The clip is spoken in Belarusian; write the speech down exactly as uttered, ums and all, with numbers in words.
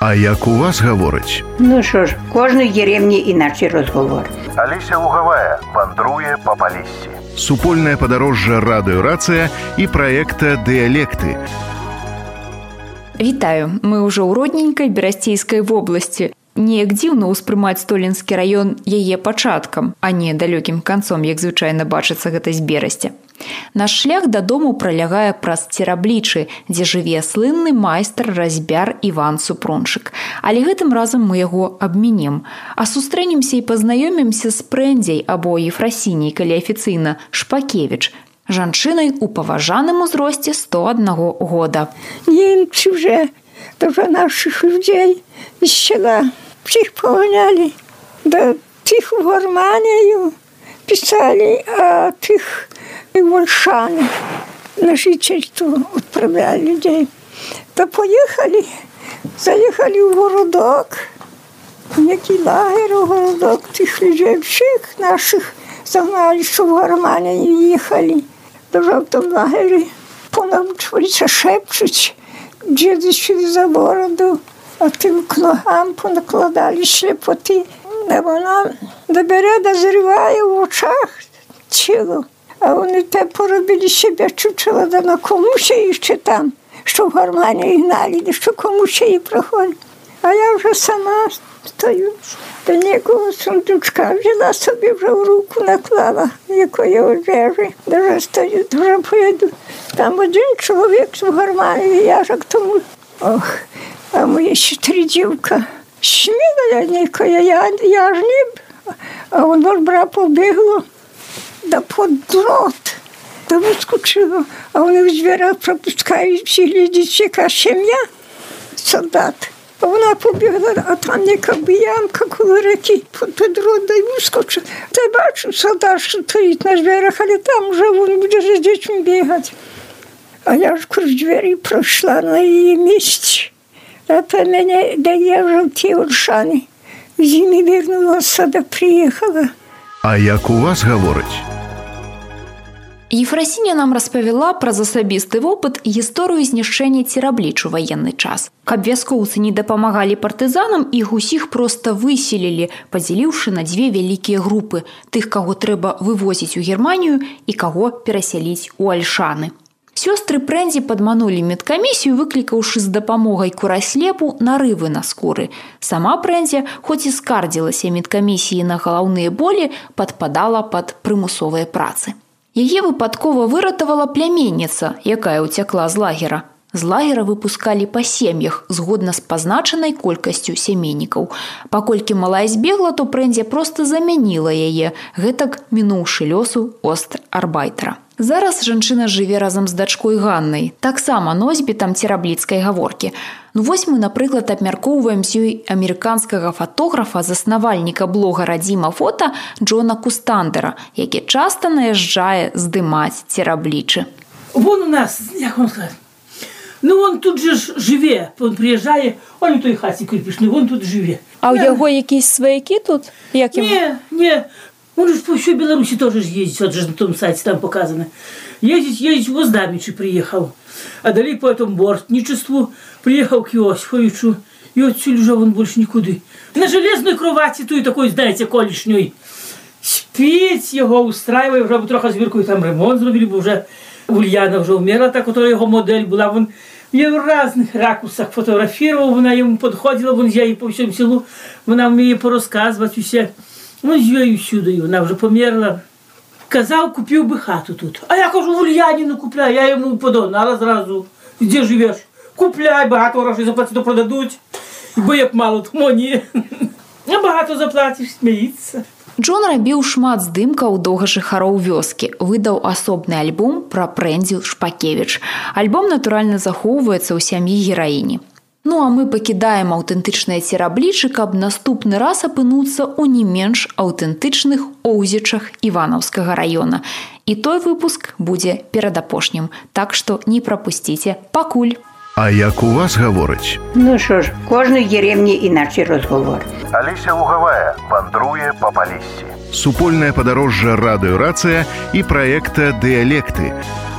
А як у вас гавораць? Ну що ж, в кожній деревні інакший розговор. Алеся Лугавая вандруе па Палессі. Супольнае падарожжа радыёрацыя і праекта «Дыялекты». Вітаю, мы ўжо ў родненькай Берасцейскай вобласці. Неяк дзіўна ўспрымаць Столінскі раён яе пачаткам, а не далёкім канцом, як звычайна бачыцца гэта з Берасця. Наш шлях дадому пралягае праз Цераблічы, дзе жыве слынны майстар-разьбяр Іван Супрунчык. Але гэтым разам мы яго абмінем. А сустрэнемся і пазнаёмімся з Прэндзяй або Ефрасіняй, калі афіцыйна Шпакевіч, жанчынай у паважаным узросце сто аднаго года. Немцы вже до наших людей з села всіх поганяли, до тих в Германію писали, а тих і в Ольшани на жительство відправляли людей. То поїхали, заїхали в городок, який лагер у городок, тих людей всіх наших загнали, що в Германію їхали. До жовтого лагері понавчилися шепчуть, діди сюди за бороду, а тим к ногам понакладали сліпоти. А вона добере, дозріває в очах тіло. А вони те поробили себе чучело, да на комусь іще там, що в Германії гнали, що комусь її проходить. А я вже сама стою, до нікого сундучка взяла собі вже в руку, наклала, якої одежі. Дуже стою, дуже поїду. Там один чоловік в Германії, я ж к тому. Ох, а моя ще три дівка. Сміла нікоя, я, я ж не, а воно ж бра побігло, да под дрот, да вискочило, а вони в дверях пропускають, всі глядять, яка сім'я, солдат. А вона побігла, а там яка ямка коло реки, під дрот, да й вискочила. Та бачу, солдат, що стоїть на дверях, але там вже він буде з дітьми бігати. А я ж крізь двері пройшла на її місці. А то мене, де я вже в ті Ольшани, в зимі вернулася, да приїхала. А як у вас гавораць? Ефрасіня нам распавяла праз асабісты вопыт гісторыю знішчэння Церабліч у ваенны час. Каб вяскоўцы не дапамагалі партызанам, іх усіх проста выселілі, падзяліўшы на дзве вялікія групы, тых, каго трэба вывозіць у Германію і каго перасяліць у Альшаны. Сёстры Прэндзі падманулі медкамісію, выклікаўшы з дапамогай кураслепу нарывы на скуры. Сама Прэндзя, хоць і скардзілася медкамісіі на галаўныя болі, падпадала пад прымусовыя працы. Яе выпадкова выратавала пляменніца, якая ўцякла з лагера. З лагера выпускалі па сем'ях, згодна з пазначанай колькасцю сямейнікаў. Паколькі малая збегла, то Прэндзя проста замяніла яе, гэтак мінуўшы лёсу остарбайтера. Зараз жанчына жыве разам з дачкой Ганнай, таксама носьбітам церабліцкай гаворкі. Ну вось мы, напрыклад, абмяркоўваем з ёй амерыканскага фатографа, заснавальніка блога «Радзіма фота» Джона Кустандера, які часта наязджае здымаць Цераблічы. Вон у нас, як вам сказать, ну он тут же ж живе, он приїжджає, он у той хаті кирпичний, он тут живе. А у яго якісь сваякі тут? Як йому? Не, не. Он же по всей Беларуси тоже ездит, вот же на том сайте там показано. Ездить, ездить в Воздамичи приехал. А далее по этому бортничеству приехал к Иосифовичу. И отсюда уже он больше никуда. На железной кровати, той такой, знаете, колишней. Спить его устраивая, уже трохи звіркою там ремонт зробили, бо вже Ульяна вже вмерла, та, которая його модель була. Вон, я в різних ракурсах фотографував, вона йому підходила, вон я їй по всьому селу, вона вміє порозказувати усе. Ну, з її сюди, вона вже померла. Казав, купив би хату тут. А я кажу, в Ульяніну купляй, я йому подогнала зразу. Де живеш? Купляй, багато грошей заплатити, то продадуть. Бо як мало, тому ні. А багато заплатиш, сміється. Джон рабіў шмат здымкаў доўгажыхароў вёскі, выдаў асобны альбом пра Прэндзю Шпакевіч. Альбом, натуральна, захоўваецца ў сям'і гераіні. Ну а мы пакідаем аўтэнтычныя Цераблічы, каб наступны раз апынуцца ў не менш аўтэнтычных Оўзічах Іванаўскага раёна. І той выпуск будзе перадапошнім, так што не прапусціце. Пакуль! А як у вас гавораць? Ну що ж, в кожній деревні інакший розговор. Алеся Лугавая вандруе па Палессі. Супольнае падарожжа радыёрацыя і праекта «Дыялекты».